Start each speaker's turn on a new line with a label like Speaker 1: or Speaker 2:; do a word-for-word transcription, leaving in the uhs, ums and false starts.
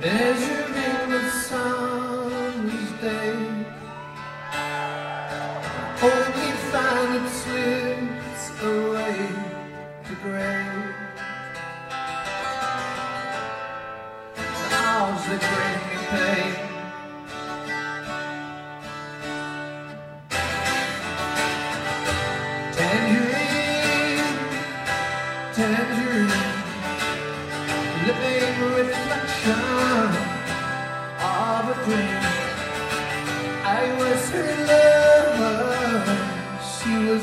Speaker 1: Measured in the sun's day, only find it slips away to gray. The hours that bring me pain, tangerine, tangerine, living reflection of a dream. I was her lover, she was